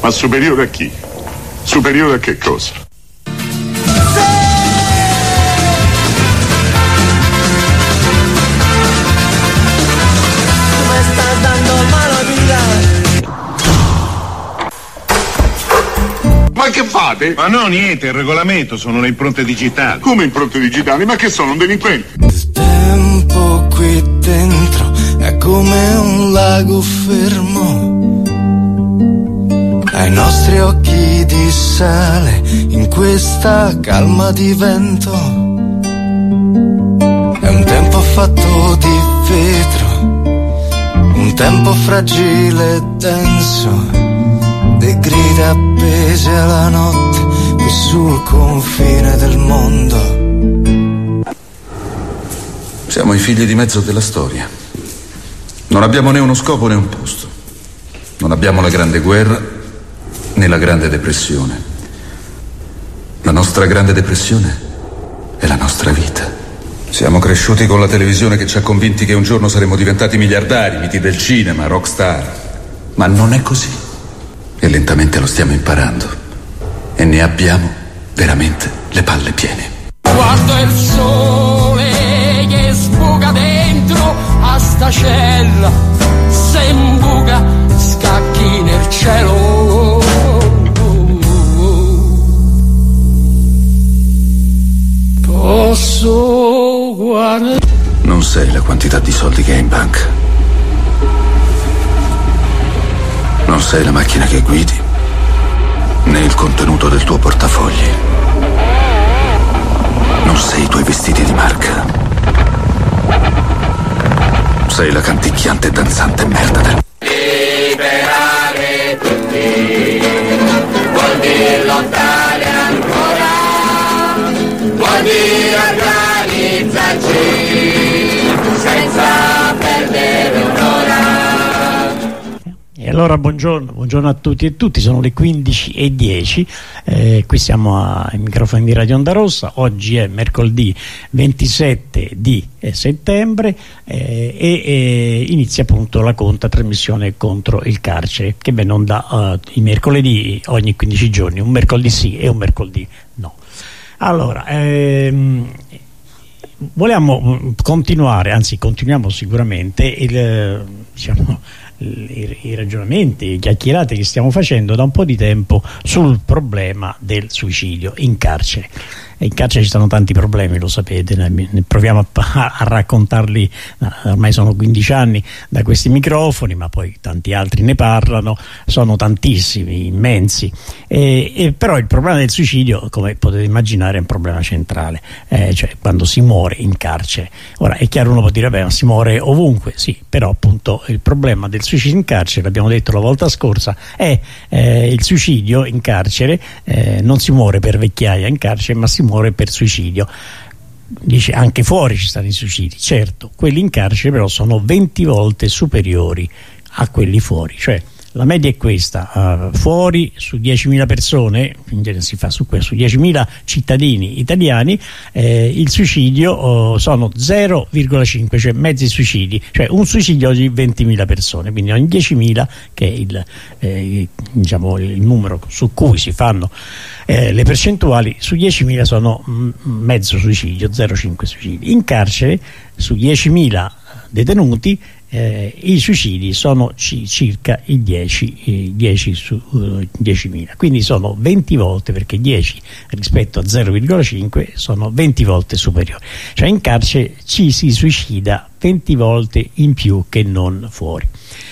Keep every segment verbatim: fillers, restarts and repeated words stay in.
Ma superiore a chi? Superiore a che cosa? Ma che fate? Ma no, niente, il regolamento, sono le impronte digitali. Come impronte digitali? Ma che sono, un delinquente? Il tempo qui dentro è come un lago fermo, ai nostri occhi di sale in questa calma di vento. È un tempo fatto di vetro, un tempo fragile e denso, le grida appese alla notte qui sul confine del mondo. Siamo i figli di mezzo della storia. Non abbiamo né uno scopo né un posto. Non abbiamo la grande guerra né la grande depressione. La nostra grande depressione è la nostra vita. Siamo cresciuti con la televisione che ci ha convinti che un giorno saremmo diventati miliardari, miti del cinema, rockstar. Ma non è così. E lentamente lo stiamo imparando. E ne abbiamo veramente le palle piene. Guardo il sole che sbuca dentro a sta cella, se imbuca scacchi nel cielo. Posso guardare. Non sai la quantità di soldi che hai in banca. Non sei la macchina che guidi, né il contenuto del tuo portafogli. Non sei i tuoi vestiti di marca. Sei la canticchiante e danzante merda del... Liberare tutti vuol dire lottare ancora, vuol dire organizzarci senza perdere un'ora. E allora buongiorno, buongiorno a tutti e tutti, sono le quindici e dieci, eh, qui siamo ai microfoni di Radio Onda Rossa. Oggi è mercoledì ventisette di eh, settembre eh, e eh, inizia appunto la conta trasmissione contro il carcere, che viene onda uh, i mercoledì ogni quindici giorni, un mercoledì sì e un mercoledì no. Allora, ehm, vogliamo continuare, anzi continuiamo sicuramente il, diciamo, I, i ragionamenti, le chiacchierate che stiamo facendo da un po' di tempo sul problema del suicidio in carcere. E in carcere ci sono tanti problemi, lo sapete, ne, ne proviamo a, a raccontarli, ormai sono quindici anni da questi microfoni, ma poi tanti altri ne parlano, sono tantissimi, immensi, e, e però il problema del suicidio, come potete immaginare, è un problema centrale, eh, cioè quando si muore in carcere. Ora è chiaro, uno può dire beh, ma si muore ovunque, sì, però appunto il problema del suicidio in carcere, l'abbiamo detto la volta scorsa, è eh, il suicidio in carcere, eh, non si muore per vecchiaia in carcere, ma si muore per suicidio. Dice anche fuori ci stanno i suicidi, certo, quelli in carcere però sono venti volte superiori a quelli fuori, cioè la media è questa, uh, fuori su diecimila persone, in genere si fa su, su diecimila cittadini italiani, eh, il suicidio oh, sono zero virgola cinque, cioè mezzi suicidi, cioè un suicidio ogni ventimila persone, quindi ogni diecimila, che è il, eh, diciamo, il numero su cui si fanno eh, le percentuali, su diecimila sono m- mezzo suicidio, zero virgola cinque suicidi. In carcere su diecimila detenuti Eh, i suicidi sono ci, circa i dieci, eh, dieci su uh, diecimila, quindi sono venti volte, perché dieci rispetto a zero virgola cinque sono venti volte superiori, cioè in carcere ci si suicida venti volte in più che non fuori.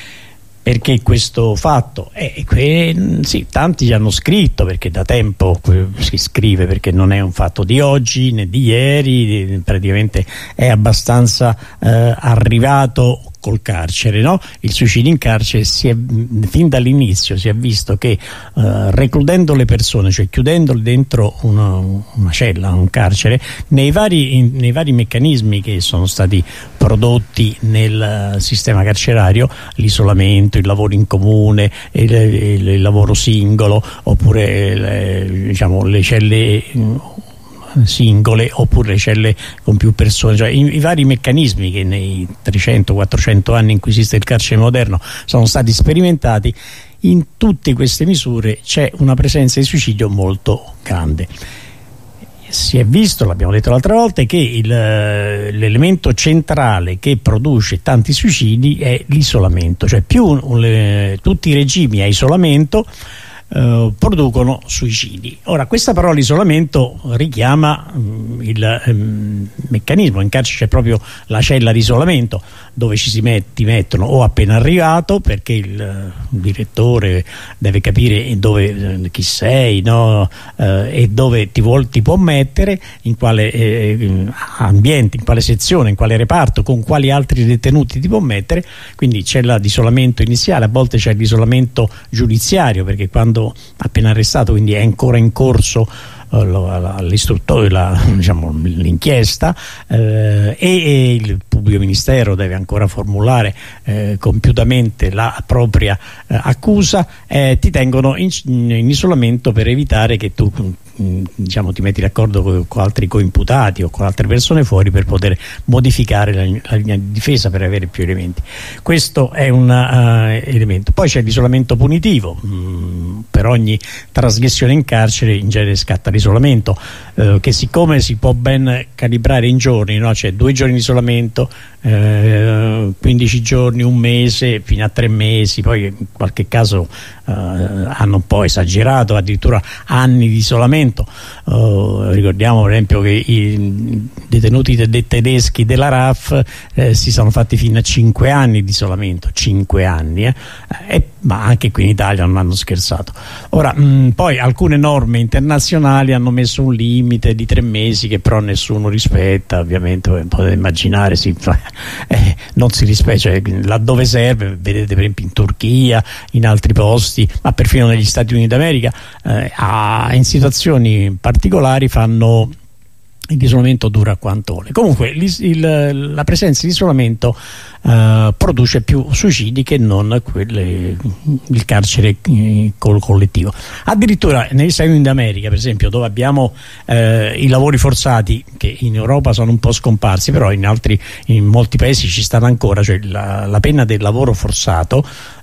Perché questo fatto? Eh, que, sì, tanti ci hanno scritto, perché da tempo si scrive, perché non è un fatto di oggi né di ieri, praticamente è abbastanza eh, arrivato col carcere, no? Il suicidio in carcere si è, fin dall'inizio si è visto che eh, recludendo le persone, cioè chiudendole dentro una, una cella, un carcere, nei vari, in, nei vari meccanismi che sono stati prodotti nel sistema carcerario, l'isolamento, il lavoro in comune, il, il, il lavoro singolo, oppure le, diciamo, le celle singole, oppure le celle con più persone, cioè i, i vari meccanismi che nei trecento quattrocento anni in cui esiste il carcere moderno sono stati sperimentati. in tutte queste misure c'è una presenza di suicidio molto grande. Si è visto, l'abbiamo detto l'altra volta, che il, l'elemento centrale che produce tanti suicidi è l'isolamento, cioè più le, tutti i regimi a isolamento Uh, producono suicidi. Ora, questa parola isolamento richiama um, il um, meccanismo. In carcere c'è proprio la cella di isolamento dove ci si met- ti mettono o appena arrivato, perché il uh, direttore deve capire dove uh, chi sei, no? uh, e dove ti, vuol, ti può mettere, in quale eh, ambiente, in quale sezione, in quale reparto, con quali altri detenuti ti può mettere. Quindi c'è l'isolamento iniziale, a volte c'è l'isolamento giudiziario, perché quando appena arrestato, quindi è ancora in corso uh, l'istruttore, la, diciamo, l'inchiesta, eh, e, e il pubblico ministero deve ancora formulare eh, compiutamente la propria eh, accusa, eh, ti tengono in, in isolamento per evitare che tu diciamo ti metti d'accordo con, con altri coimputati o con altre persone fuori per poter modificare la, la linea di difesa per avere più elementi. Questo è un uh, elemento. Poi c'è l'isolamento punitivo. Mm, per ogni trasgressione in carcere in genere scatta l'isolamento, uh, che siccome si può ben calibrare in giorni, no? C'è due giorni di isolamento, uh, quindici giorni, un mese, fino a tre mesi, poi in qualche caso uh, hanno un po' esagerato, addirittura anni di isolamento. Uh, ricordiamo per esempio che i detenuti de- tedeschi della R A F eh, si sono fatti fino a cinque anni di isolamento, cinque anni, eh? E, ma anche qui in Italia non hanno scherzato. Ora, mh, poi alcune norme internazionali hanno messo un limite di tre mesi che però nessuno rispetta, ovviamente potete immaginare, si, eh, non si rispetta, cioè, laddove serve, vedete per esempio in Turchia, in altri posti, ma perfino negli Stati Uniti d'America, eh, a, in situazioni particolari fanno l'isolamento dura quanto vuole. Comunque il, la presenza di isolamento uh, produce più suicidi che non quelle, il carcere eh, col collettivo. Addirittura negli Stati Uniti d'America, per esempio, dove abbiamo eh, i lavori forzati, che in Europa sono un po' scomparsi, però in altri, in molti paesi ci stanno ancora, cioè la, la pena del lavoro forzato.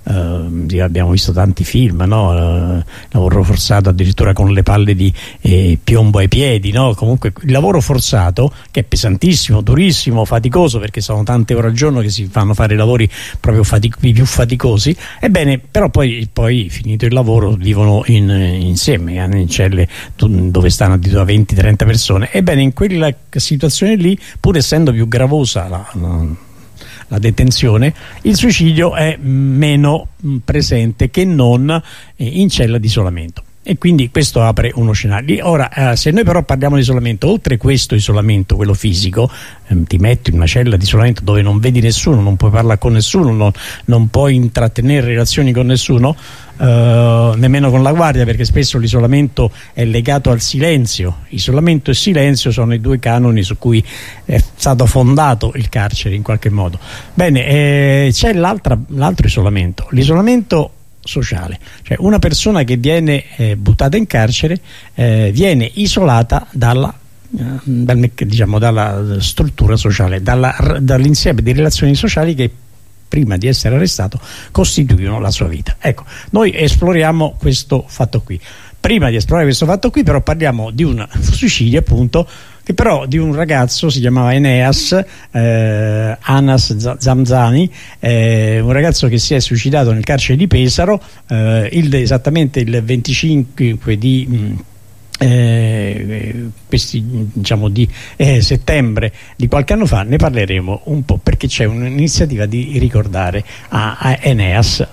Uh, abbiamo visto tanti film, no? Uh, lavoro forzato addirittura con le palle di eh, piombo ai piedi, no? Comunque il lavoro forzato, che è pesantissimo, durissimo, faticoso, perché sono tante ore al giorno che si fanno fare lavori proprio fatic- più faticosi, ebbene però poi, poi finito il lavoro vivono in, insieme in celle dove stanno addirittura venti trenta persone. Ebbene in quella situazione lì, pur essendo più gravosa la, la la detenzione, il suicidio è meno presente che non in cella di isolamento, e quindi questo apre uno scenario. Ora, eh, se noi però parliamo di isolamento, oltre questo isolamento, quello fisico, ehm, ti metti in una cella di isolamento dove non vedi nessuno, non puoi parlare con nessuno, non, non puoi intrattenere relazioni con nessuno, Uh, nemmeno con la guardia, perché spesso l'isolamento è legato al silenzio. Isolamento e silenzio sono i due canoni su cui è stato fondato il carcere in qualche modo. Bene, eh, c'è l'altra, l'altro isolamento, l'isolamento sociale, cioè una persona che viene eh, buttata in carcere eh, viene isolata dalla Dal, diciamo, dalla struttura sociale, dalla, dall'insieme di relazioni sociali che prima di essere arrestato costituivano la sua vita. Ecco, noi esploriamo questo fatto qui. Prima di esplorare questo fatto qui però parliamo di un suicidio, appunto, che però di un ragazzo, si chiamava Eneas, eh, Anas Zamzani, eh, un ragazzo che si è suicidato nel carcere di Pesaro eh, il, esattamente il venticinque di mh, Eh, questi, diciamo di eh, settembre di qualche anno fa. Ne parleremo un po' perché c'è un'iniziativa di ricordare a, a Eneas.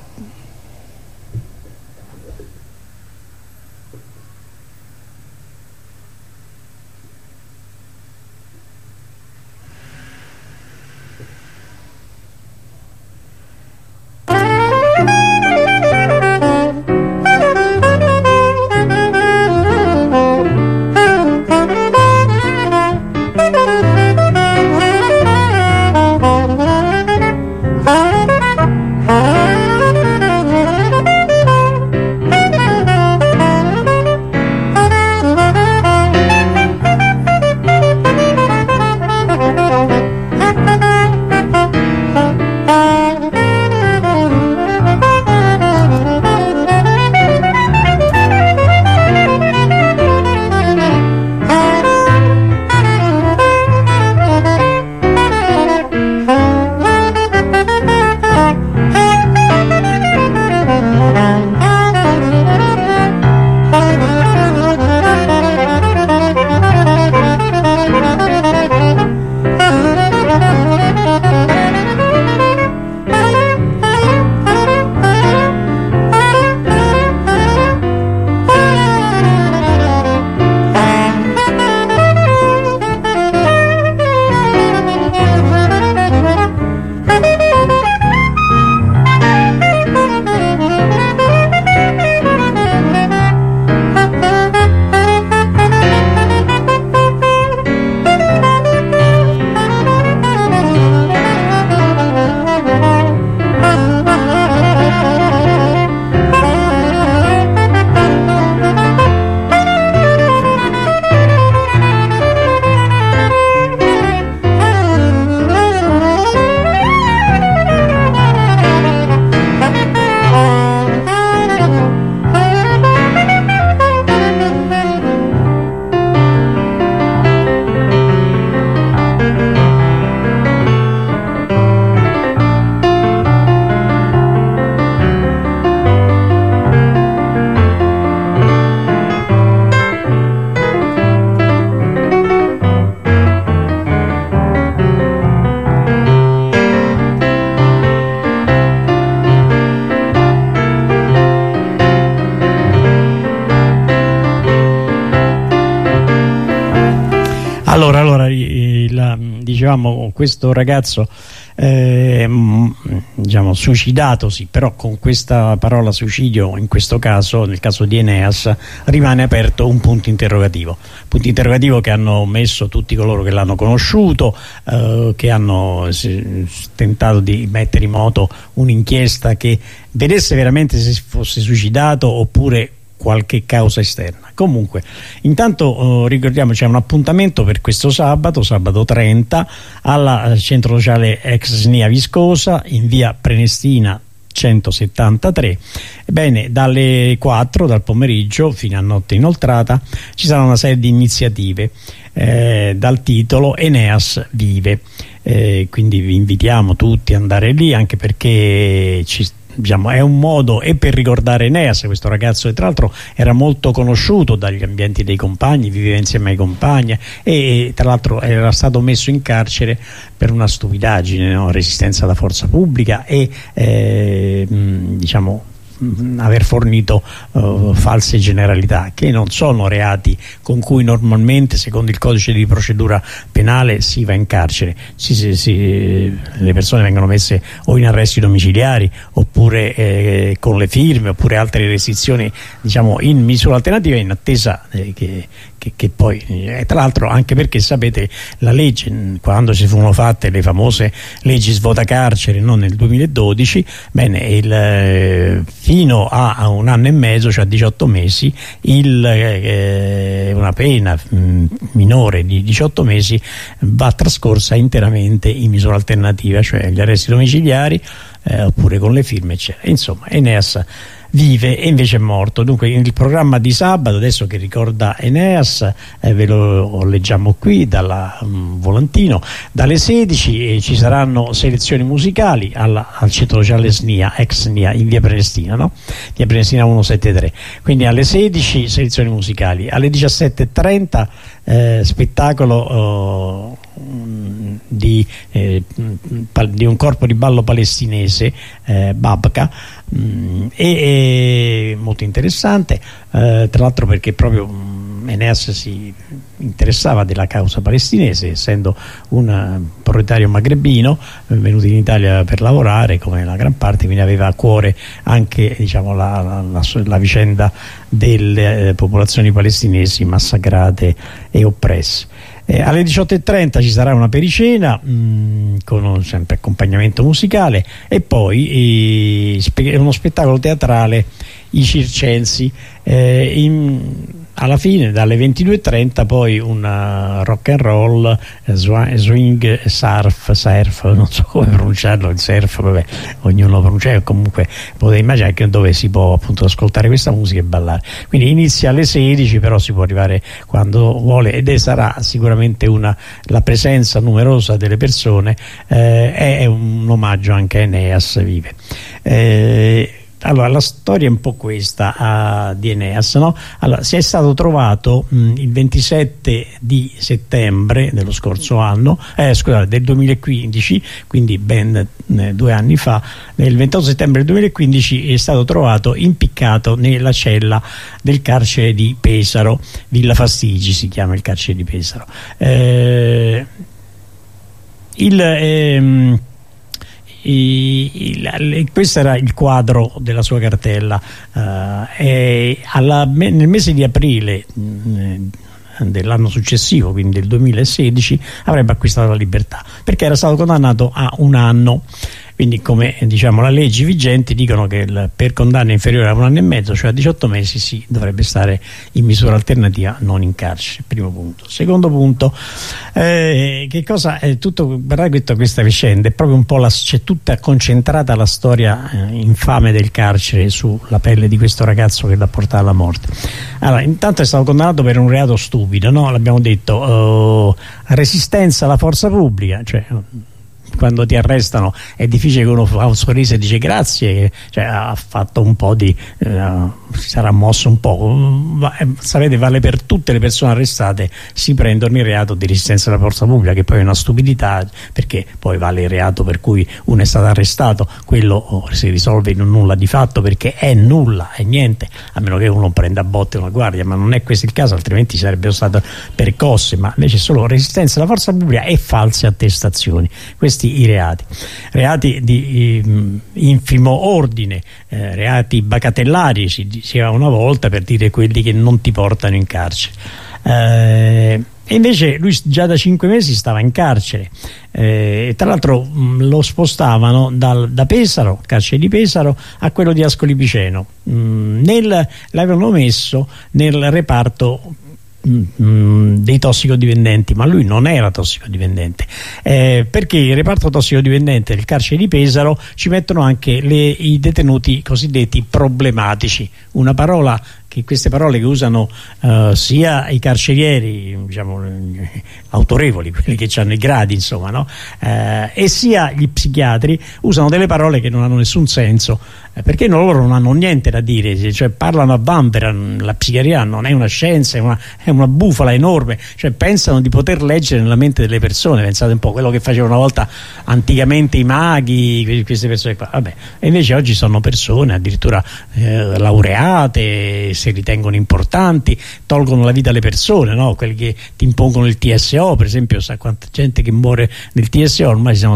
Ah dicevamo, questo ragazzo eh, diciamo suicidatosi, però con questa parola suicidio in questo caso, nel caso di Eneas, rimane aperto un punto interrogativo, punto interrogativo che hanno messo tutti coloro che l'hanno conosciuto, eh, che hanno si, tentato di mettere in moto un'inchiesta che vedesse veramente se si fosse suicidato oppure qualche causa esterna. Comunque, intanto eh, ricordiamo c'è un appuntamento per questo sabato, sabato trenta, al centro sociale ex S N I A Viscosa, in via Prenestina centosettantatré. Ebbene, dalle quattro dal pomeriggio fino a notte inoltrata ci sarà una serie di iniziative eh, dal titolo Eneas vive. Eh, quindi vi invitiamo tutti ad andare lì, anche perché ci diciamo, è un modo e per ricordare Eneas, questo ragazzo che tra l'altro era molto conosciuto dagli ambienti dei compagni, viveva insieme ai compagni e tra l'altro era stato messo in carcere per una stupidaggine, no? Resistenza alla forza pubblica e eh, diciamo aver fornito uh, false generalità, che non sono reati con cui normalmente secondo il codice di procedura penale si va in carcere. Si, si, si, le persone vengono messe o in arresti domiciliari oppure eh, con le firme oppure altre restrizioni, diciamo, in misura alternativa, in attesa eh, che Che, che poi eh, tra l'altro, anche perché sapete, la legge, quando si furono fatte le famose leggi svuota carcere, no, nel duemiladodici, bene, il, eh, fino a, a un anno e mezzo, cioè a diciotto mesi, il, eh, una pena mh, minore di diciotto mesi va trascorsa interamente in misura alternativa, cioè gli arresti domiciliari eh, oppure con le firme eccetera. Insomma, Eneas vive e invece è morto. Dunque il programma di sabato, adesso che ricorda Eneas, eh, ve lo leggiamo qui dal um, volantino. Dalle sedici eh, ci saranno selezioni musicali alla, al centro sociale S N I A, ex S N I A, in via Prenestina, no? Via Prenestina centosettantatré. Quindi alle sedici selezioni musicali, alle diciassette e trenta eh, spettacolo eh, di, eh, di un corpo di ballo palestinese, eh, Babka, mh, e, e molto interessante, eh, tra l'altro perché proprio mh, Eneas si interessava della causa palestinese, essendo un proprietario magrebino venuto in Italia per lavorare come la gran parte, quindi aveva a cuore anche, diciamo, la, la, la, la vicenda delle eh, popolazioni palestinesi massacrate e oppresse. Eh, alle diciotto e trenta ci sarà una pericena mh, con un sempre accompagnamento musicale e poi eh, spe uno spettacolo teatrale, I Circensi, eh, in, alla fine dalle ventidue e trenta poi una rock and roll, eh, swing, surf, surf, non so come pronunciarlo, il surf, vabbè, ognuno lo pronuncia, comunque potete immaginare che dove si può appunto ascoltare questa musica e ballare. Quindi inizia alle sedici, però si può arrivare quando vuole ed è, sarà sicuramente una, la presenza numerosa delle persone, eh, è, è un omaggio anche a Eneas vive. Eh, Allora, la storia è un po' questa uh, di Eneas, no? Allora, si è stato trovato mh, il ventisette di settembre dello scorso anno, eh, scusate, del duemilaquindici, quindi ben eh, due anni fa, il ventotto settembre del duemilaquindici è stato trovato impiccato nella cella del carcere di Pesaro, Villa Fastigi si chiama il carcere di Pesaro. Eh, il... Ehm, I, il, questo era il quadro della sua cartella, uh, e alla, nel mese di aprile mh, dell'anno successivo, quindi del duemilasedici, avrebbe acquistato la libertà perché era stato condannato a un anno. Quindi, come diciamo le leggi vigenti dicono che il, per condanna inferiore a un anno e mezzo, cioè a diciotto mesi, si dovrebbe stare in misura alternativa, non in carcere. Primo punto. Secondo punto, eh, che cosa è tutto, guardate questa vicenda, è proprio un po' la, c'è tutta concentrata la storia eh, infame del carcere sulla pelle di questo ragazzo che l'ha portato alla morte. Allora, intanto è stato condannato per un reato stupido, no? L'abbiamo detto, uh, resistenza alla forza pubblica, cioè quando ti arrestano è difficile che uno fa un sorriso e dice grazie, cioè ha fatto un po' di eh, si sarà mosso un po', sapete, vale per tutte le persone arrestate, si prendono il reato di resistenza alla forza pubblica, che poi è una stupidità, perché poi vale il reato per cui uno è stato arrestato, quello si risolve in un nulla di fatto, perché è nulla, è niente, a meno che uno prenda a botte una guardia, ma non è questo il caso, altrimenti sarebbero state percosse, ma invece solo resistenza alla forza pubblica e false attestazioni, questi i reati reati di eh, infimo ordine, eh, reati bagatellari si diceva una volta, per dire quelli che non ti portano in carcere. Eh, e invece lui già da cinque mesi stava in carcere, eh, e tra l'altro mh, lo spostavano dal, da Pesaro, carcere di Pesaro, a quello di Ascoli Piceno. Mh, nel, l'avevano messo nel reparto mh, dei tossicodipendenti, ma lui non era tossicodipendente, eh, perché il reparto tossicodipendente del carcere di Pesaro ci mettono anche le, i detenuti cosiddetti problematici, una parola che queste parole che usano uh, sia i carcerieri, diciamo, autorevoli, quelli che hanno i gradi, insomma, no? Eh, e sia gli psichiatri usano delle parole che non hanno nessun senso, eh, perché loro non hanno niente da dire, cioè parlano a vanvera. La psichiatria non è una scienza, è una, è una bufala enorme, cioè pensano di poter leggere nella mente delle persone. Pensate un po' quello che facevano una volta anticamente i maghi, queste persone qua. Vabbè, e invece oggi sono persone addirittura eh, laureate, si ritengono importanti, tolgono la vita alle persone, no? Quelli che ti impongono il T S O, per esempio, sa quanta gente che muore nel T S O, ormai siamo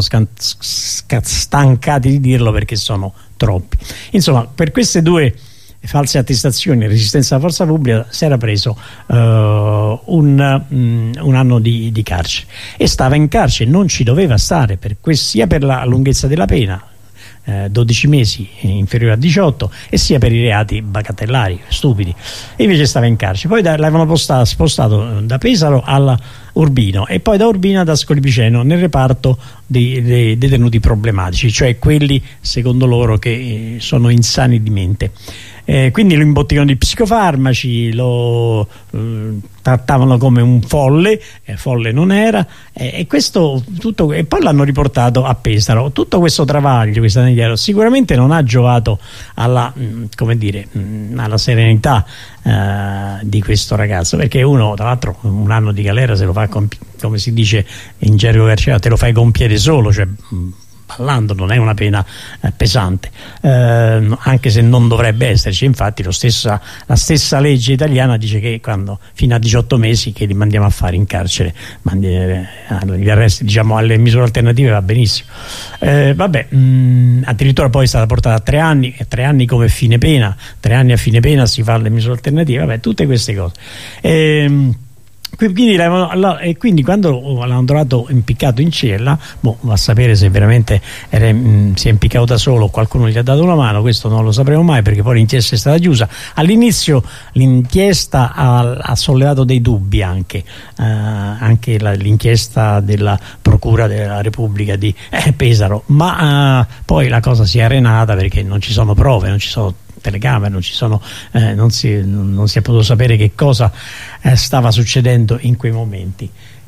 stancati di dirlo perché sono troppi. Insomma, per queste due false attestazioni e resistenza alla forza pubblica si era preso uh, un, um, un anno di, di carcere, e stava in carcere, non ci doveva stare, per sia per la lunghezza della pena, Eh, dodici mesi inferiore a diciotto, e sia per i reati bagatellari stupidi, e invece stava in carcere. Poi l'avevano spostato da Pesaro alla Urbino, e poi da Urbino ad Ascoli Piceno nel reparto dei, dei detenuti problematici, cioè quelli secondo loro che sono insani di mente. Eh, quindi lo imbottivano di psicofarmaci, lo eh, trattavano come un folle, eh, folle non era, eh, e questo tutto, e poi l'hanno riportato a Pesaro. Tutto questo travaglio, questo anelliero, sicuramente non ha giovato alla, mh, come dire, mh, alla serenità eh, di questo ragazzo, perché uno, tra l'altro, un anno di galera se lo fa con, come si dice in gergo carcerario, te lo fai con piede solo, cioè mh, ballando, non è una pena eh, pesante, eh, anche se non dovrebbe esserci. Infatti lo stessa, la stessa legge italiana dice che quando fino a diciotto mesi che li mandiamo a fare in carcere, mandi, eh, gli arresti, diciamo, alle misure alternative va benissimo. Eh, vabbè, mh, addirittura poi è stata portata a tre anni, e tre anni come fine pena, tre anni a fine pena si fa le misure alternative, vabbè, tutte queste cose. Eh, Quindi, e quindi quando l'hanno trovato impiccato in cella, boh, a sapere se veramente era, mh, si è impiccato da solo o qualcuno gli ha dato una mano, questo non lo sapremo mai, perché poi l'inchiesta è stata chiusa. All'inizio l'inchiesta ha, ha sollevato dei dubbi, anche, eh, anche la, l'inchiesta della Procura della Repubblica di eh, Pesaro, ma eh, poi la cosa si è arenata perché non ci sono prove, non ci sono telecamere, non ci sono, eh, non, si, non si è potuto sapere che cosa eh, stava succedendo in quei momenti,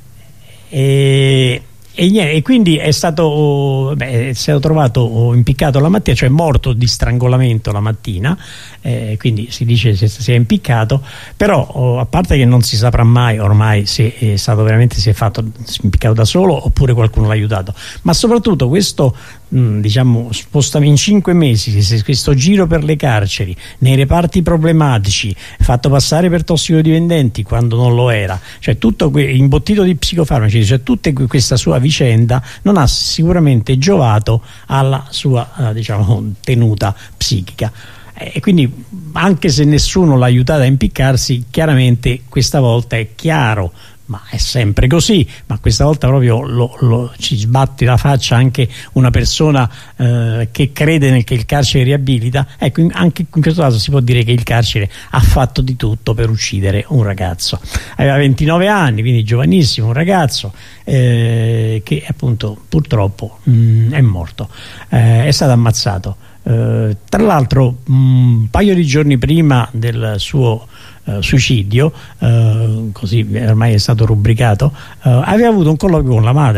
e, e, e quindi è stato, beh, è stato trovato impiccato la mattina, cioè morto di strangolamento la mattina, eh, quindi si dice se si è impiccato, però oh, a parte che non si saprà mai ormai se è stato veramente, si è fatto si è impiccato da solo oppure qualcuno l'ha aiutato, ma soprattutto questo mh, diciamo spostamento in cinque mesi, questo giro per le carceri, nei reparti problematici, fatto passare per tossicodipendenti quando non lo era, cioè tutto imbottito di psicofarmaci, cioè tutta questa sua vicenda non ha sicuramente giovato alla sua eh, diciamo tenuta psichica. E quindi, anche se nessuno l'ha aiutata a impiccarsi, chiaramente questa volta è chiaro, ma è sempre così, ma questa volta proprio lo, lo, ci sbatte la faccia anche una persona eh, che crede nel, che il carcere riabilita. Ecco, anche in questo caso si può dire che il carcere ha fatto di tutto per uccidere un ragazzo. Aveva ventinove anni, quindi giovanissimo, un ragazzo eh, che appunto purtroppo mh, è morto, eh, è stato ammazzato. Uh, tra l'altro un paio di giorni prima del suo uh, suicidio, uh, così ormai è stato rubricato, uh, aveva avuto un colloquio con la madre, perché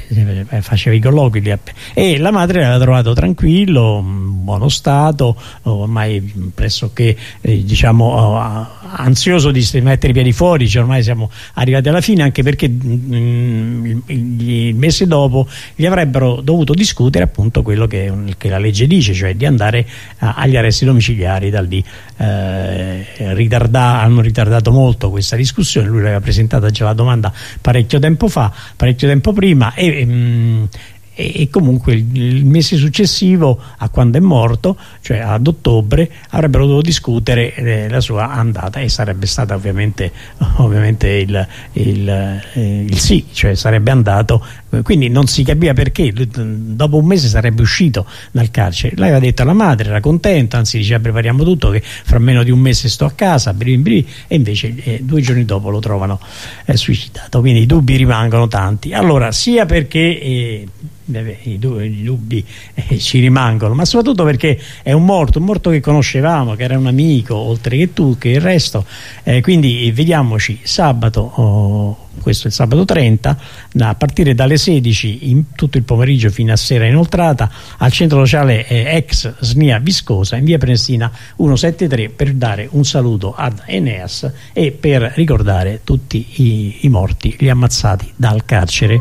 eh, faceva i colloqui e la madre l'aveva trovato tranquillo, in buono stato, ormai pressoché eh, diciamo ansioso di mettere i piedi fuori, cioè ormai siamo arrivati alla fine, anche perché mm, il, il mese dopo gli avrebbero dovuto discutere appunto quello che, che la legge dice, cioè di andare a, agli arresti domiciliari. Da lì eh, ritarda, hanno ritardato molto questa discussione, lui l'aveva presentata già la domanda parecchio tempo fa, parecchio tempo prima e, mh, e comunque il, il mese successivo a quando è morto, cioè ad ottobre, avrebbero dovuto discutere eh, la sua andata e sarebbe stata ovviamente, ovviamente il, il, eh, il sì, cioè sarebbe andato, quindi non si capiva perché lui, dopo un mese sarebbe uscito dal carcere. L'aveva detto alla madre, era contenta, anzi diceva prepariamo tutto che fra meno di un mese sto a casa, brin brin, e invece eh, due giorni dopo lo trovano eh, suicidato, quindi i dubbi rimangono tanti. Allora, sia perché eh, Beh, i, i dubbi eh, ci rimangono, ma soprattutto perché è un morto, un morto che conoscevamo, che era un amico oltre che tu, che il resto, eh, quindi vediamoci sabato, oh, questo è il sabato trenta, a partire dalle sedici in tutto il pomeriggio fino a sera inoltrata al centro sociale eh, ex S N I A Viscosa in via Prenestina centosettantatré, per dare un saluto ad Eneas e per ricordare tutti i, i morti, gli ammazzati dal carcere.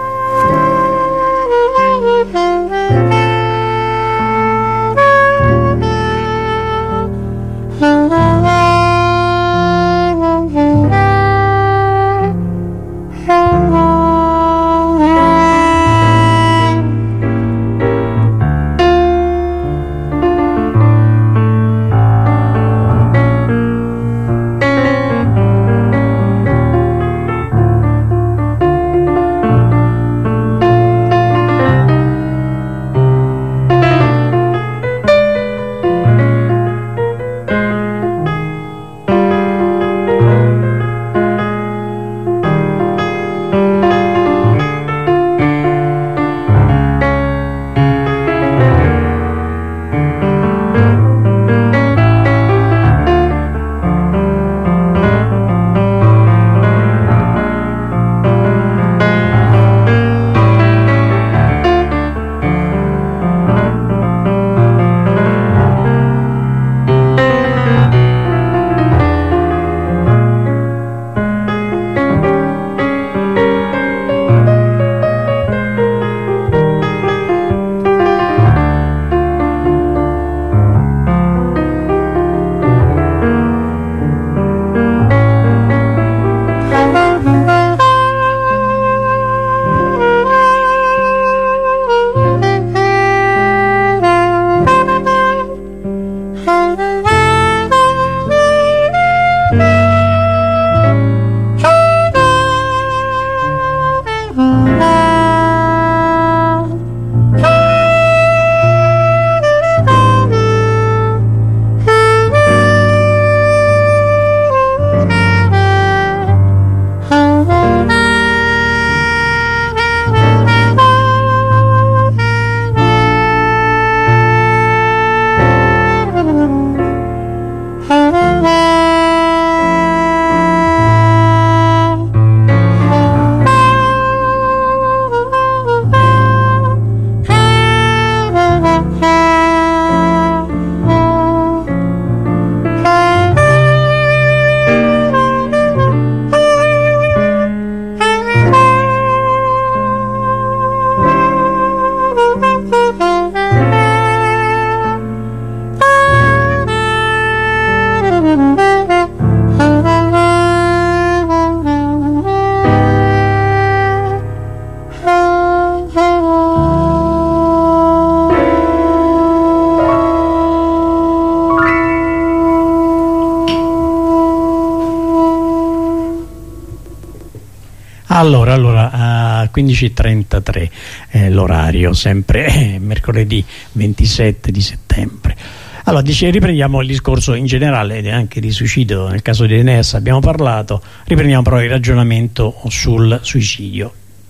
Allora, allora a quindici e trentatré eh, l'orario, sempre eh, mercoledì ventisette di settembre. Allora, dice, riprendiamo il discorso in generale, anche di suicidio, nel caso di Eneas abbiamo parlato, riprendiamo però il ragionamento sul suicidio.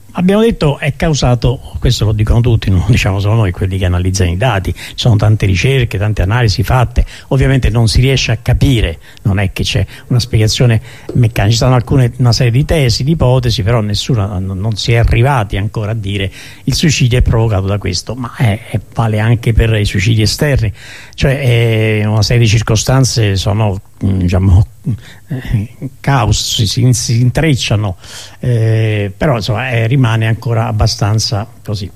Abbiamo detto è causato, questo lo dicono tutti, non lo diciamo solo noi, quelli che analizzano i dati, ci sono tante ricerche, tante analisi fatte, ovviamente non si riesce a capire, non è che c'è una spiegazione meccanica, ci sono alcune, una serie di tesi, di ipotesi, però nessuna, non si è arrivati ancora a dire il suicidio è provocato da questo, ma è, è, vale anche per i suicidi esterni, cioè è una serie di circostanze sono, diciamo, eh, caos, si, si, si intrecciano, eh, però insomma eh, rimane ancora abbastanza così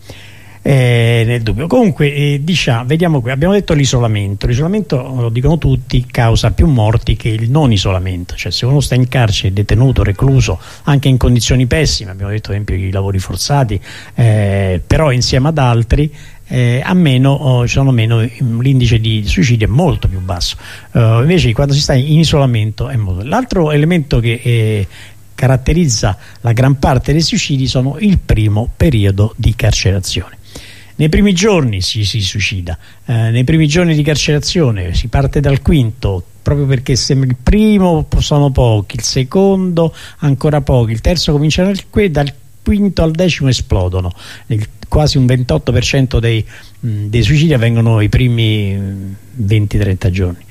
eh, nel dubbio. Comunque eh, diciamo, vediamo qui, abbiamo detto l'isolamento, l'isolamento lo dicono tutti causa più morti che il non isolamento, cioè se uno sta in carcere, detenuto, recluso anche in condizioni pessime, abbiamo detto ad esempio i lavori forzati, eh, però insieme ad altri Eh, a meno, oh, ci sono meno, l'indice di suicidio è molto più basso, uh, invece quando si sta in isolamento è molto. L'altro elemento che eh, caratterizza la gran parte dei suicidi sono il primo periodo di carcerazione. Nei primi giorni si, si suicida, eh, nei primi giorni di carcerazione si parte dal quinto, proprio perché se il primo sono pochi, il secondo ancora pochi, il terzo comincia dal, dal quinto al decimo esplodono. Il, quasi un ventotto per cento dei, mh, dei suicidi avvengono i primi venti trenta giorni,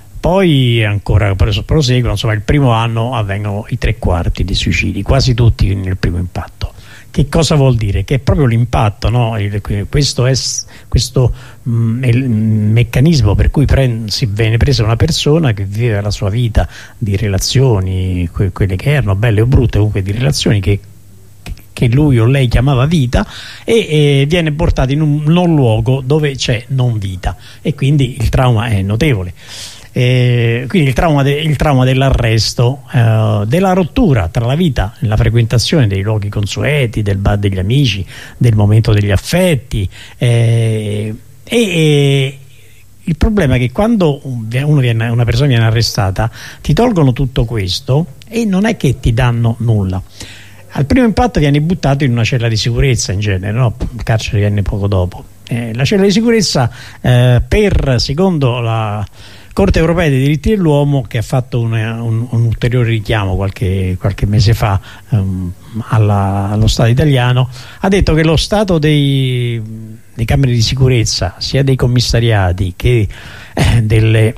poi ancora proseguono, insomma il primo anno avvengono i tre quarti dei suicidi, quasi tutti nel primo impatto. Che cosa vuol dire? Che è proprio l'impatto, no? il, questo è questo mh, il meccanismo per cui prend, si viene presa una persona che vive la sua vita di relazioni, que, quelle che erano belle o brutte, comunque di relazioni che che lui o lei chiamava vita, e, e viene portato in un non luogo dove c'è non vita, e quindi il trauma è notevole. E quindi il trauma, de, il trauma dell'arresto, eh, della rottura tra la vita, la frequentazione dei luoghi consueti, del bar degli amici, del momento degli affetti, eh, e, e il problema è che quando uno viene, una persona viene arrestata ti tolgono tutto questo e non è che ti danno nulla. Al primo impatto viene buttato in una cella di sicurezza, in genere, no? Il carcere viene poco dopo. Eh, la cella di sicurezza, eh, per secondo la Corte Europea dei Diritti dell'Uomo, che ha fatto una, un, un ulteriore richiamo qualche, qualche mese fa um, alla, allo Stato italiano, ha detto che lo stato dei, dei camere di sicurezza, sia dei commissariati che eh, delle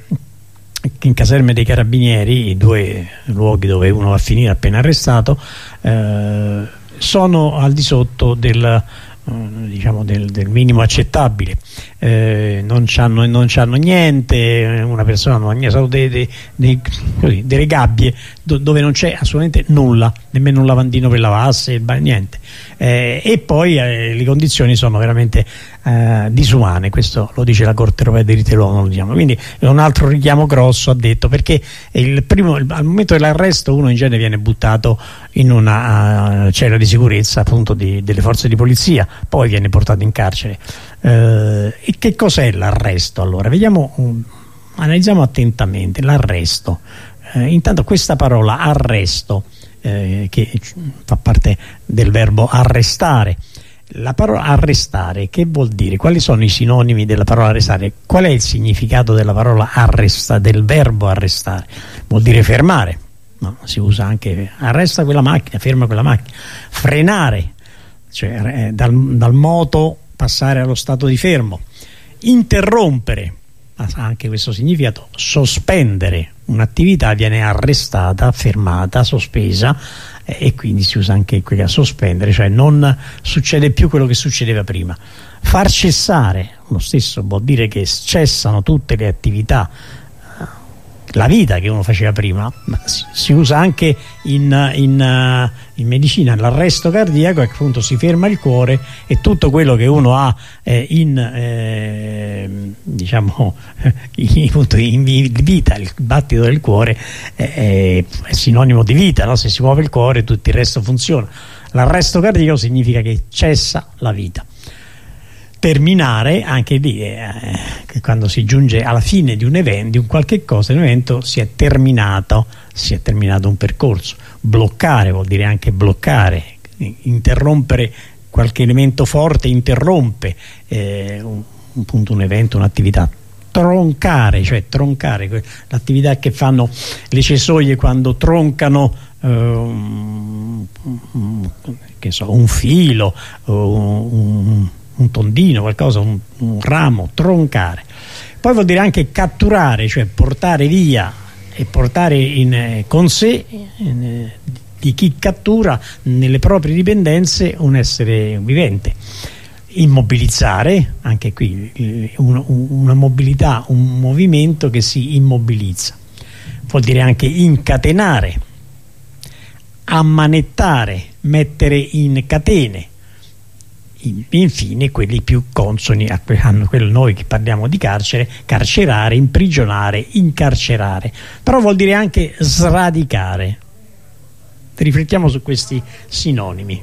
in caserme dei carabinieri, i due luoghi dove uno va a finire appena arrestato, eh, sono al di sotto del, eh, diciamo del, del minimo accettabile, eh, non c'hanno non c'hanno niente, una persona non ha niente, sono dei, dei, dei, così, delle gabbie do, dove non c'è assolutamente nulla, nemmeno un lavandino per lavasse, niente, eh, e poi eh, le condizioni sono veramente eh, disumane, questo lo dice la Corte Europea dei Diritti dell'Uomo, lo diciamo. Quindi è un altro richiamo grosso, ha detto, perché il primo, al momento dell'arresto uno in genere viene buttato in una uh, cella di sicurezza appunto di, delle forze di polizia, poi viene portato in carcere. Uh, e che cos'è l'arresto? Allora vediamo, um, analizziamo attentamente l'arresto. Uh, intanto questa parola arresto, eh, che fa parte del verbo arrestare, la parola arrestare che vuol dire? Quali sono i sinonimi della parola arrestare? Qual è il significato della parola arresta, del verbo arrestare? Vuol dire fermare, no, si usa anche arresta quella macchina, ferma quella macchina. Frenare, cioè eh, dal, dal moto passare allo stato di fermo. Interrompere, ha anche questo significato. Sospendere un'attività, viene arrestata, fermata, sospesa, eh, e quindi si usa anche qui a sospendere, cioè non succede più quello che succedeva prima. Far cessare, lo stesso vuol dire che cessano tutte le attività, la vita che uno faceva prima, ma si, si usa anche in, in, in medicina l'arresto cardiaco, che appunto si ferma il cuore e tutto quello che uno ha eh, in eh, diciamo in, appunto, in vita, il battito del cuore eh, è sinonimo di vita, no? Se si muove il cuore tutto il resto funziona. L'arresto cardiaco significa che cessa la vita. Terminare, anche lì, eh, che quando si giunge alla fine di un evento, di un qualche cosa, un evento si è terminato, si è terminato un percorso. Bloccare vuol dire anche bloccare, interrompere qualche elemento forte, interrompe eh, un, appunto un evento, un'attività. Troncare, cioè troncare, l'attività che fanno le cesoie quando troncano uh, un, un, che so, un filo, uh, un, un tondino, qualcosa, un, un ramo, troncare. Poi vuol dire anche catturare, cioè portare via e portare in, con sé in, di chi cattura nelle proprie dipendenze un essere vivente. Immobilizzare, anche qui un, una mobilità, un movimento che si immobilizza. Vuol dire anche incatenare, ammanettare, mettere in catene. Infine quelli più consoni a quello noi che parliamo di carcere, carcerare, imprigionare, incarcerare. Però vuol dire anche sradicare. Riflettiamo su questi sinonimi.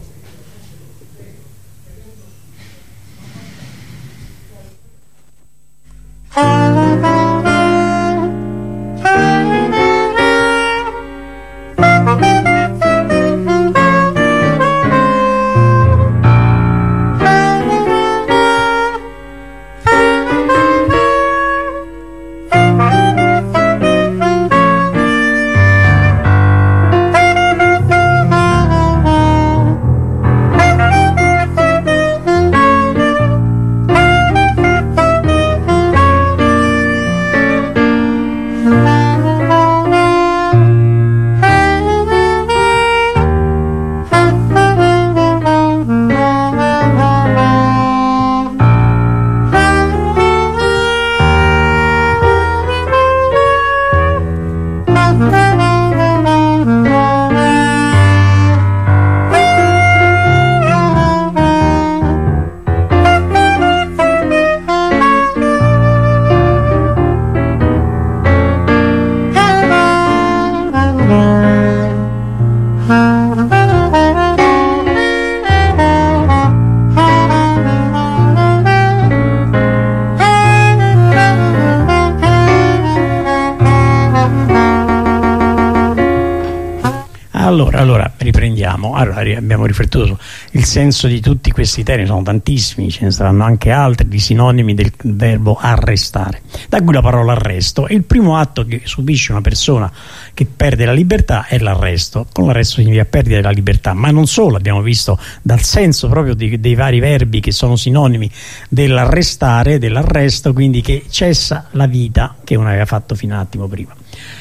Allora, allora riprendiamo. Allora, abbiamo riflettuto sul senso di tutti questi termini, sono tantissimi, ce ne saranno anche altri di sinonimi del verbo arrestare, da cui la parola arresto. Il primo atto che subisce una persona che perde la libertà è l'arresto. Con l'arresto significa perdita della libertà, ma non solo, abbiamo visto dal senso proprio di, dei vari verbi che sono sinonimi dell'arrestare, dell'arresto, quindi che cessa la vita che uno aveva fatto fino a un attimo prima.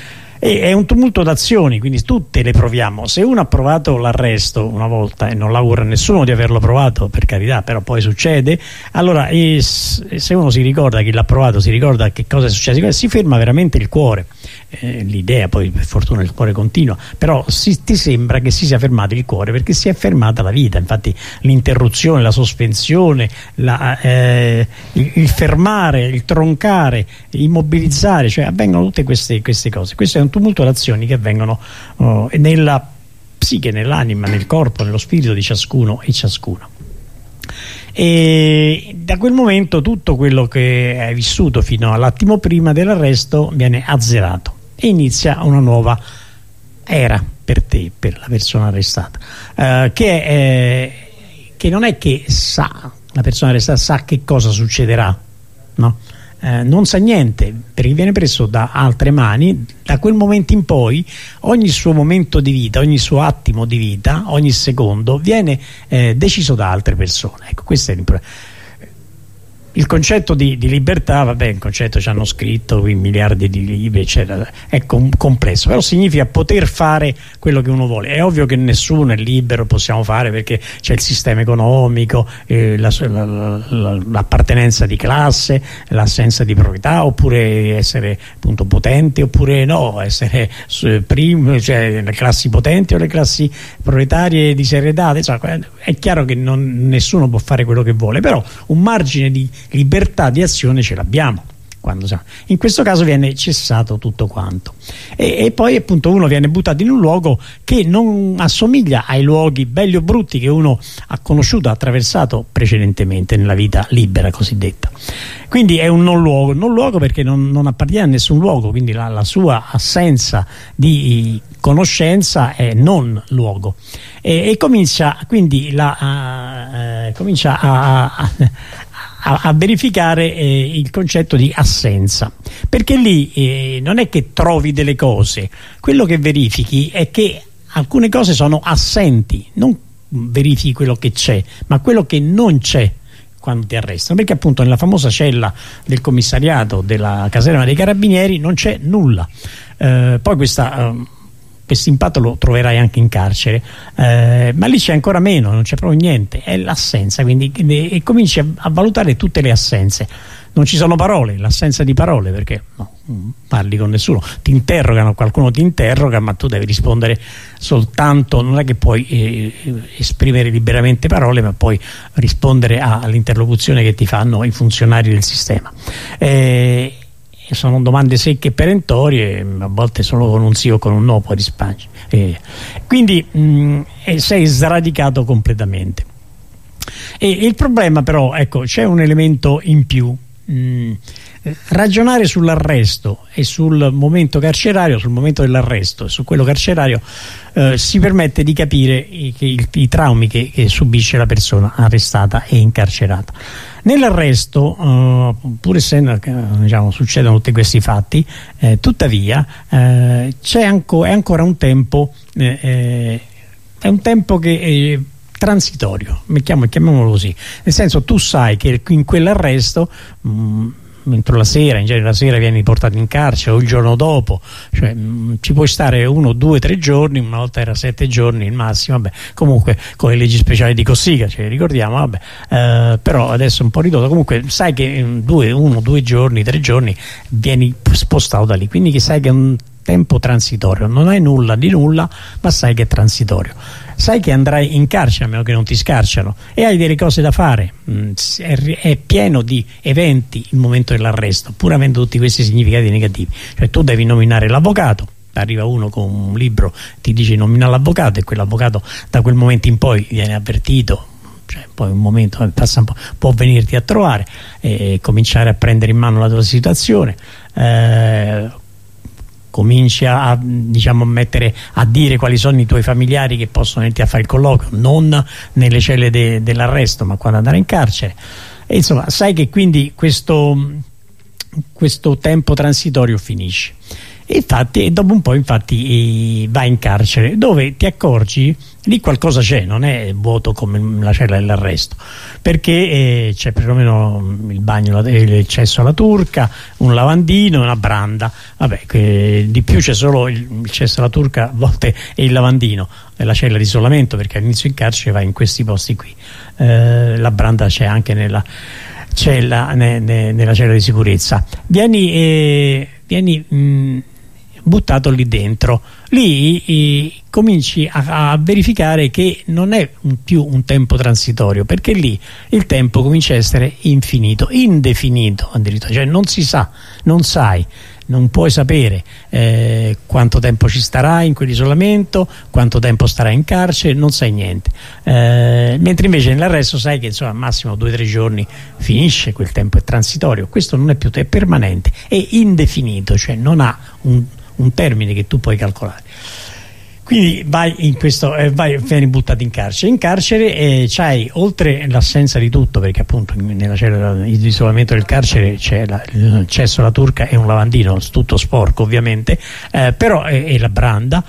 E è un tumulto d'azioni, quindi tutte le proviamo. Se uno ha provato l'arresto una volta e non l'augura a nessuno di averlo provato, per carità, però poi succede, allora e se uno si ricorda che l'ha provato, si ricorda che cosa è successo, si ferma veramente il cuore. Eh, l'idea, poi per fortuna il cuore continua, però si, ti sembra che si sia fermato il cuore perché si è fermata la vita. Infatti l'interruzione, la sospensione, la, eh, il, il fermare, il troncare, immobilizzare, cioè avvengono tutte queste, queste cose. Questo è un tumulto d'azioni che avvengono oh, nella psiche, nell'anima, nel corpo, nello spirito di ciascuno e ciascuna. E da quel momento tutto quello che hai vissuto fino all'attimo prima dell'arresto viene azzerato e inizia una nuova era per te, per la persona arrestata, uh, che, è, che non è che sa, la persona arrestata sa che cosa succederà, no? Eh, non sa niente perché viene preso da altre mani. Da quel momento in poi ogni suo momento di vita, ogni suo attimo di vita, ogni secondo viene eh, deciso da altre persone. Ecco, questo è il problema. Il concetto di, di libertà, vabbè, il concetto ci hanno scritto qui miliardi di libri, eccetera, è com complesso, però significa poter fare quello che uno vuole. È ovvio che nessuno è libero, possiamo fare perché c'è il sistema economico, eh, l'appartenenza la, la, di classe, l'assenza di proprietà, oppure essere appunto potente, oppure no, essere primo, cioè le classi potenti o le classi proprietarie di serie date. Insomma, è chiaro che non, nessuno può fare quello che vuole, però un margine di libertà di azione ce l'abbiamo. Quando in questo caso viene cessato tutto quanto e, e poi appunto uno viene buttato in un luogo che non assomiglia ai luoghi belli o brutti che uno ha conosciuto, ha attraversato precedentemente nella vita libera cosiddetta. Quindi è un non luogo, non luogo perché non, non appartiene a nessun luogo, quindi la, la sua assenza di conoscenza è non luogo e, e comincia quindi la, uh, comincia a, a, a, a verificare eh, il concetto di assenza, perché lì eh, non è che trovi delle cose, quello che verifichi è che alcune cose sono assenti, non verifichi quello che c'è, ma quello che non c'è quando ti arrestano, perché appunto nella famosa cella del commissariato della caserma dei carabinieri non c'è nulla. Eh, poi questa eh, questo impatto lo troverai anche in carcere, eh, ma lì c'è ancora meno, non c'è proprio niente, è l'assenza, quindi e, e cominci a, a valutare tutte le assenze. Non ci sono parole, l'assenza di parole, perché no, non parli con nessuno, ti interrogano, qualcuno ti interroga, ma tu devi rispondere soltanto, non è che puoi eh, esprimere liberamente parole, ma puoi rispondere all'interlocuzione che ti fanno i funzionari del sistema. Eh, sono domande secche e perentorie, a volte solo con un sì o con un no puoi rispondere. Eh, quindi mh, sei sradicato completamente. E il problema però, ecco, c'è un elemento in più. Mm, ragionare sull'arresto e sul momento carcerario, sul momento dell'arresto e su quello carcerario eh, si permette di capire i, i, i traumi che, che subisce la persona arrestata e incarcerata. Nell'arresto, eh, pur essendo che diciamo, succedono tutti questi fatti, eh, tuttavia eh, c'è anco, è ancora un tempo eh, eh, è un tempo che eh, transitorio, chiamiamolo così, nel senso, tu sai che in quell'arresto mh, entro la sera, in genere la sera vieni portato in carcere o il giorno dopo, cioè mh, ci puoi stare uno, due, tre giorni, una volta era sette giorni il massimo, vabbè, comunque con le leggi speciali di Cossiga ce le ricordiamo, vabbè, eh, però adesso è un po' ridotto, comunque sai che in due, uno, due giorni, tre giorni vieni spostato da lì, quindi che sai che è un tempo transitorio, non hai nulla di nulla, ma sai che è transitorio. Sai che andrai in carcere a meno che non ti scarciano e hai delle cose da fare, mm, è, è pieno di eventi il momento dell'arresto, pur avendo tutti questi significati negativi, cioè tu devi nominare l'avvocato, arriva uno con un libro, ti dice nomina l'avvocato e quell'avvocato da quel momento in poi viene avvertito, cioè poi un momento passa un po', può venirti a trovare e cominciare a prendere in mano la tua situazione, eh, cominci a, diciamo, a mettere a dire quali sono i tuoi familiari che possono venirti a fare il colloquio, non nelle celle de, dell'arresto ma quando andare in carcere, e insomma sai che quindi questo, questo tempo transitorio finisce e infatti e dopo un po' infatti eh, vai in carcere dove ti accorgi lì qualcosa c'è, non è vuoto come la cella dell'arresto, perché eh, c'è perlomeno il bagno, il cesso alla turca, un lavandino, una branda, vabbè, che di più c'è solo il, il cesso alla turca a volte e il lavandino, e la cella di isolamento, perché all'inizio in carcere vai in questi posti qui, eh, la branda c'è anche nella cella, ne, ne, nella cella di sicurezza, vieni, eh, vieni mh, buttato lì dentro, lì eh, cominci a, a verificare che non è un, più un tempo transitorio, perché lì il tempo comincia a essere infinito, indefinito addirittura, cioè non si sa, non sai, non puoi sapere eh, quanto tempo ci starai in quell'isolamento, quanto tempo starai in carcere, non sai niente, eh, mentre invece nell'arresto sai che insomma al massimo due o tre giorni finisce, quel tempo è transitorio, questo non è più, è permanente, è indefinito, cioè non ha un un termine che tu puoi calcolare. Quindi vai in questo, eh, vai, vieni buttato in carcere. In carcere eh, c'hai, oltre l'assenza di tutto, perché appunto nella cella di isolamento del carcere c'è il cesso alla turca e un lavandino, tutto sporco ovviamente, eh, però è, è la branda,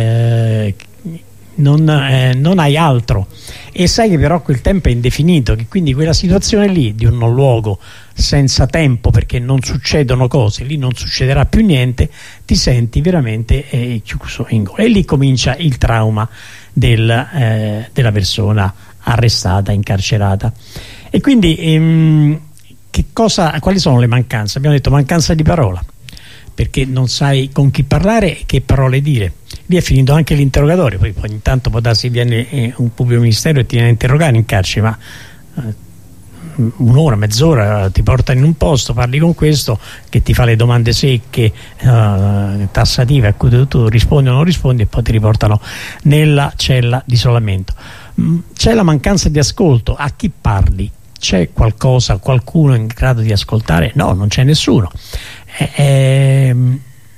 eh, non, eh, non hai altro, e sai che però quel tempo è indefinito, che quindi quella situazione lì di un luogo senza tempo, perché non succedono cose, lì non succederà più niente, ti senti veramente eh, chiuso in gola, e lì comincia il trauma del, eh, della persona arrestata, incarcerata. E quindi ehm, che cosa, quali sono le mancanze? Abbiamo detto mancanza di parola, perché non sai con chi parlare e che parole dire. Lì è finito anche l'interrogatorio, poi, poi intanto può darsi viene eh, un pubblico ministero e ti viene a interrogare in carcere, ma eh, un'ora, mezz'ora ti porta in un posto, parli con questo che ti fa le domande secche, eh, tassative, a cui tu, tu rispondi o non rispondi, e poi ti riportano nella cella di isolamento. C'è la mancanza di ascolto, a chi parli? C'è qualcosa, qualcuno in grado di ascoltare? No, non c'è nessuno. Eh, ehm,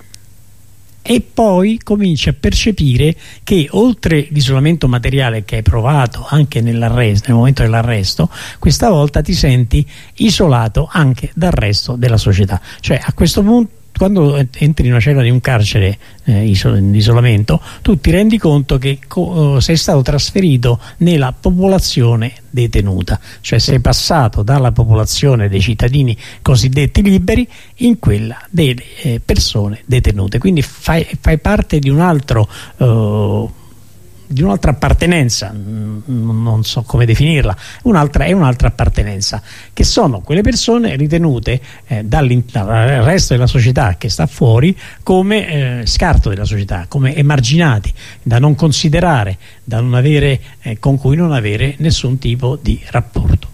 e poi cominci a percepire che oltre l'isolamento materiale che hai provato anche nell'arresto, nel momento dell'arresto, questa volta ti senti isolato anche dal resto della società, cioè a questo punto quando entri in una cella di un carcere eh, in isolamento, tu ti rendi conto che co sei stato trasferito nella popolazione detenuta, cioè sei passato dalla popolazione dei cittadini cosiddetti liberi in quella delle eh, persone detenute, quindi fai, fai parte di un altro eh, di un'altra appartenenza, non so come definirla, un'altra è un'altra appartenenza, che sono quelle persone ritenute eh, dal resto della società che sta fuori come eh, scarto della società, come emarginati, da non considerare, da non avere, eh, con cui non avere nessun tipo di rapporto.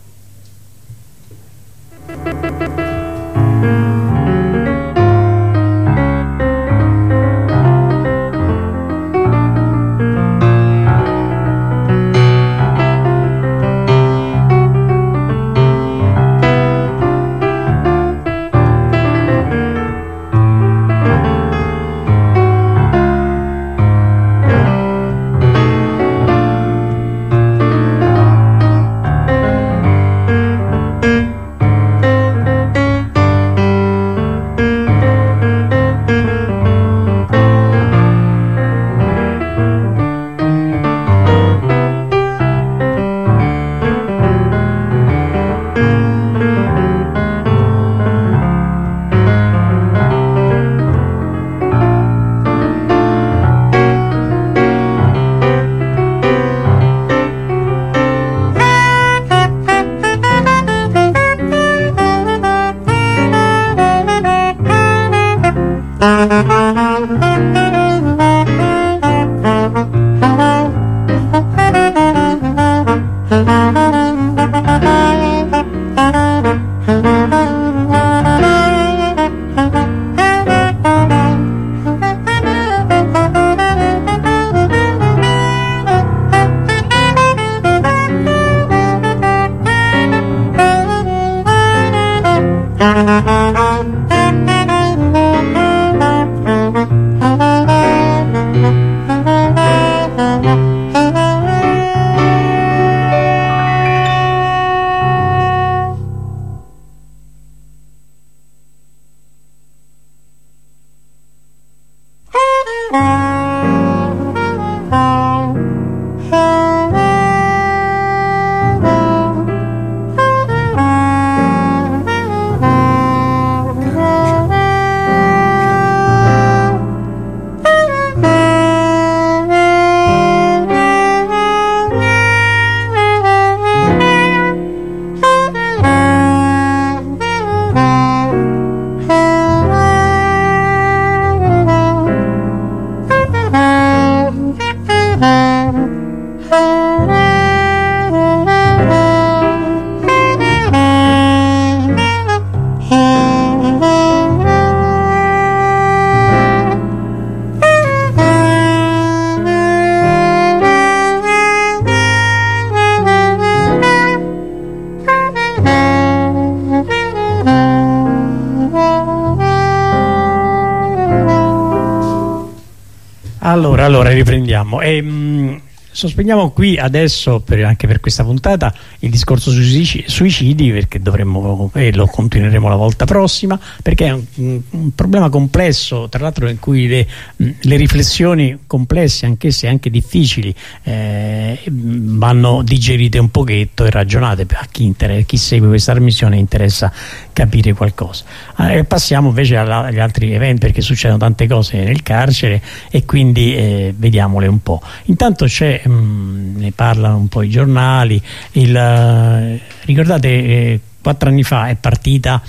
Allora, allora riprendiamo. E, mh, sospendiamo qui adesso, per, anche per questa puntata, il discorso sui suicidi, perché dovremmo, e lo continueremo la volta prossima, perché è un, un problema complesso, tra l'altro in cui le, le riflessioni complesse, anch'esse anche difficili, eh, vanno digerite un pochetto e ragionate. A chi, interessa, chi segue questa trasmissione interessa capire qualcosa. Eh, passiamo invece alla, agli altri eventi, perché succedono tante cose nel carcere e quindi eh, vediamole un po'. Intanto c'è, mh, ne parlano un po' i giornali, il, uh, ricordate eh, quattro anni fa è partita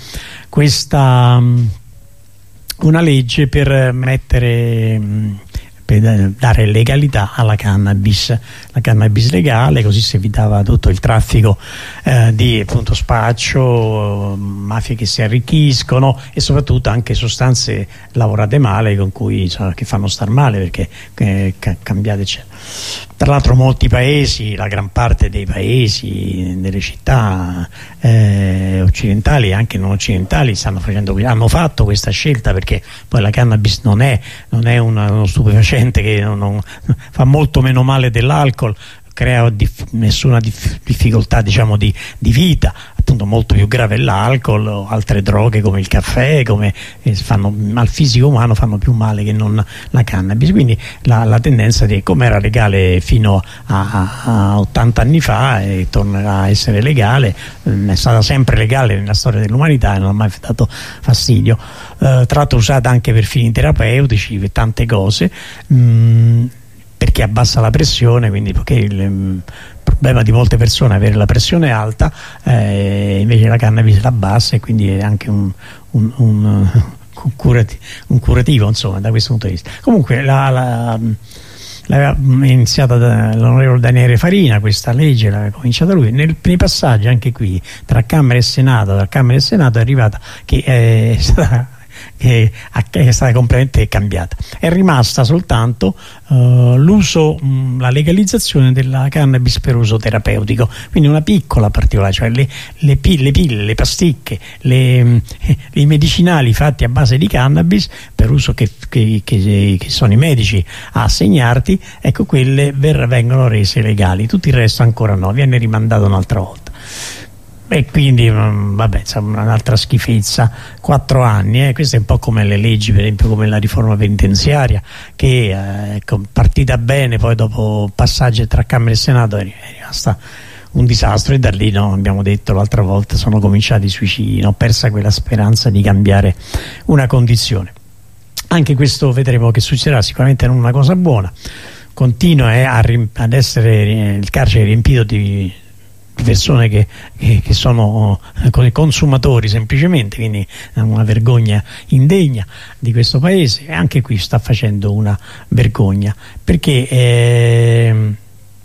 questa mh, una legge per mettere mh, per dare legalità alla cannabis, la cannabis legale, così si evitava tutto il traffico eh, di appunto spaccio, mafie che si arricchiscono e soprattutto anche sostanze lavorate male, con cui insomma, che fanno star male, perché eh, cambiate eccetera. Tra l'altro molti paesi, la gran parte dei paesi, delle città eh, occidentali e anche non occidentali stanno facendo, hanno fatto questa scelta, perché poi la cannabis non è, non è una, uno stupefacente che non, non, fa molto meno male dell'alcol, crea dif nessuna dif difficoltà diciamo di, di vita, appunto appunto molto più grave è l'alcol o altre droghe come il caffè, come eh, fanno al fisico umano, fanno più male che non la cannabis. Quindi la, la tendenza di come era legale fino a, a ottanta anni fa e tornerà a essere legale, mh, è stata sempre legale nella storia dell'umanità e non ha mai dato fastidio, eh, tra l'altro usata anche per fini terapeutici, per tante cose, mh, perché abbassa la pressione, quindi perché il, il problema di molte persone è avere la pressione alta, eh, invece la cannabis la abbassa e quindi è anche un, un, un, un, curati, un curativo, insomma, da questo punto di vista. Comunque la, la, l'aveva iniziata l'onorevole Daniele Farina questa legge, l'aveva cominciata lui. Nel, nei passaggi anche qui tra Camera e Senato, tra Camera e Senato è arrivata che è stata che è stata completamente cambiata. È rimasta soltanto uh, l'uso, mh, la legalizzazione della cannabis per uso terapeutico, quindi una piccola particolare, cioè le, le, pille, le pille, le pasticche, le, mh, i medicinali fatti a base di cannabis per uso che, che, che, che sono i medici a assegnarti, ecco, quelle ver, vengono rese legali, tutto il resto ancora no, viene rimandato un'altra volta. E quindi vabbè, insomma, un'altra schifezza, quattro anni, eh. Questo è un po' come le leggi, per esempio come la riforma penitenziaria, che eh, partita bene, poi dopo passaggio tra Camera e Senato è rimasta un disastro, e da lì, no, abbiamo detto l'altra volta, sono cominciati i suicidi, ho persa quella speranza di cambiare una condizione. Anche questo vedremo che succederà, sicuramente non una cosa buona. Continua eh, a, ad essere il carcere riempito di persone che, che, che sono eh, consumatori semplicemente, quindi è una vergogna indegna di questo paese, e anche qui sta facendo una vergogna, perché eh,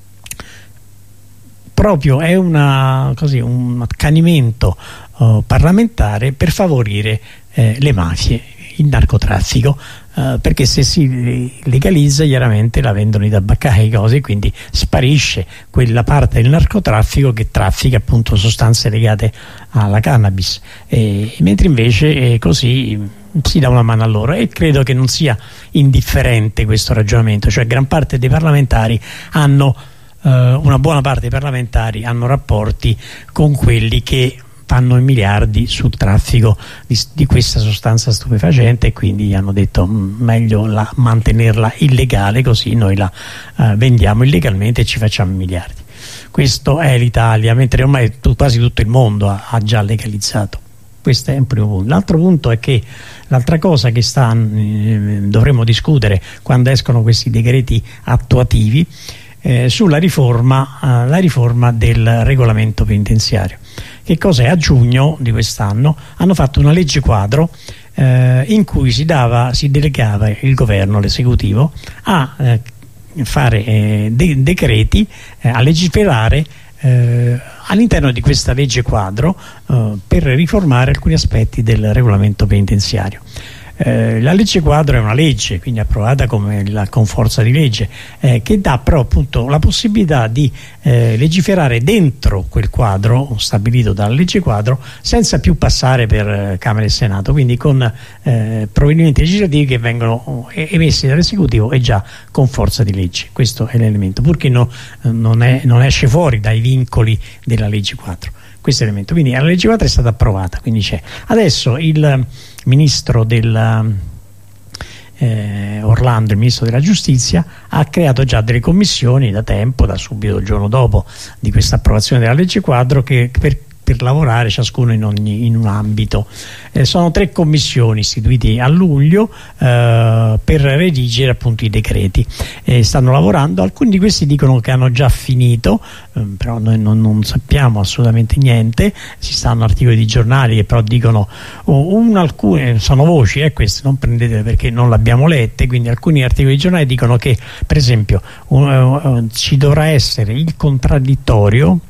proprio è una, così, un accanimento uh, parlamentare per favorire eh, le mafie, il narcotraffico, uh, perché se si legalizza chiaramente la vendono i tabaccai, cose, quindi sparisce quella parte del narcotraffico che traffica appunto sostanze legate alla cannabis, e, mentre invece eh, così si dà una mano a loro. E credo che non sia indifferente questo ragionamento, cioè gran parte dei parlamentari hanno uh, una buona parte dei parlamentari hanno rapporti con quelli che fanno i miliardi sul traffico di, di questa sostanza stupefacente, e quindi hanno detto mh, meglio la, mantenerla illegale, così noi la uh, vendiamo illegalmente e ci facciamo miliardi. Questo è l'Italia, mentre ormai tu, quasi tutto il mondo ha, ha già legalizzato. Questo è un primo punto. L'altro punto è che l'altra cosa che sta, eh, dovremo discutere quando escono questi decreti attuativi eh, sulla riforma, eh, la riforma del regolamento penitenziario. Che cos'è? A giugno di quest'anno hanno fatto una legge quadro eh, in cui si dava, si delegava il governo, l'esecutivo, a eh, fare eh, de decreti, eh, a legiferare eh, all'interno di questa legge quadro eh, per riformare alcuni aspetti del regolamento penitenziario. Eh, la legge quadro è una legge, quindi approvata come la, con forza di legge, eh, che dà però appunto la possibilità di eh, legiferare dentro quel quadro stabilito dalla legge quadro senza più passare per eh, Camera e Senato, quindi con eh, provvedimenti legislativi che vengono emessi dall'esecutivo e già con forza di legge. Questo è l'elemento, purché no, non, è, non esce fuori dai vincoli della legge quadro. Questo elemento, quindi la legge quadro è stata approvata, quindi c'è. Adesso il ministro del eh, Orlando, il ministro della giustizia, ha creato già delle commissioni da tempo, da subito il giorno dopo di questa approvazione della legge quadro, che per per lavorare ciascuno in, ogni, in un ambito. Eh, sono tre commissioni istituite a luglio eh, per redigere appunto i decreti. Eh, stanno lavorando, alcuni di questi dicono che hanno già finito, eh, però noi non, non sappiamo assolutamente niente. Ci stanno articoli di giornali che però dicono, oh, un, alcune, sono voci, eh, queste non prendete perché non l'abbiamo lette, quindi alcuni articoli di giornali dicono che per esempio uh, uh, ci dovrà essere il contraddittorio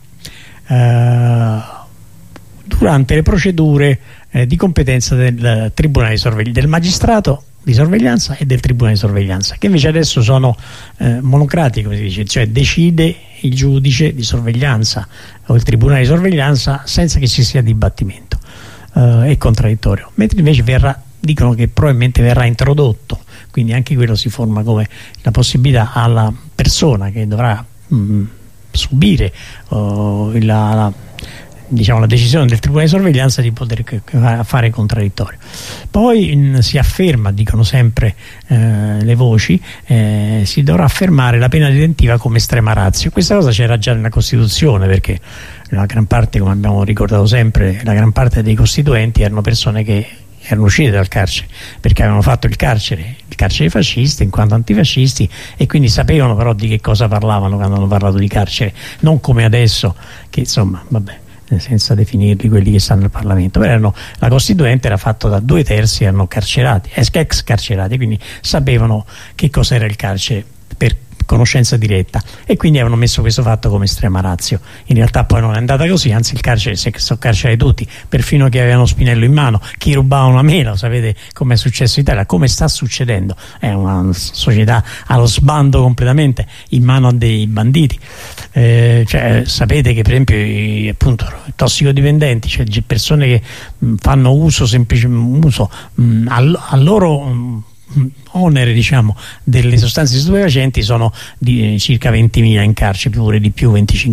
uh, durante le procedure eh, di competenza del tribunale di sorveglianza, del magistrato di sorveglianza e del tribunale di sorveglianza, che invece adesso sono eh, monocratici, come si dice, cioè decide il giudice di sorveglianza o il tribunale di sorveglianza senza che ci sia dibattimento, eh, è contraddittorio, mentre invece verrà, dicono che probabilmente verrà introdotto, quindi anche quello si forma come la possibilità alla persona che dovrà mh, subire uh, la, la diciamo, la decisione del tribunale di sorveglianza di poter fare contraddittorio. Poi in, si afferma, dicono sempre eh, le voci, eh, si dovrà affermare la pena detentiva come estrema ratio. Questa cosa c'era già nella Costituzione, perché la gran parte, come abbiamo ricordato sempre, la gran parte dei costituenti erano persone che erano uscite dal carcere perché avevano fatto il carcere il carcere fascista in quanto antifascisti, e quindi sapevano però di che cosa parlavano quando hanno parlato di carcere, non come adesso che insomma vabbè, senza definirli quelli che stanno nel Parlamento, però erano, la Costituente era fatta da due terzi erano carcerati, ex carcerati, quindi sapevano che cos'era il carcere per conoscenza diretta, e quindi avevano messo questo fatto come estrema ratio. In realtà poi non è andata così, anzi il carcere, si sono carcerati tutti, perfino chi aveva uno spinello in mano, chi rubava una mela. Sapete come è successo in Italia, come sta succedendo, è una società allo sbando completamente, in mano a dei banditi. Eh, cioè, sapete che per esempio i, appunto, i tossicodipendenti, cioè persone che mh, fanno uso semplicemente uso mh, al, al loro mh, onere, diciamo, delle sostanze stupefacenti sono di eh, circa ventimila in carcere, pure di più, venticinque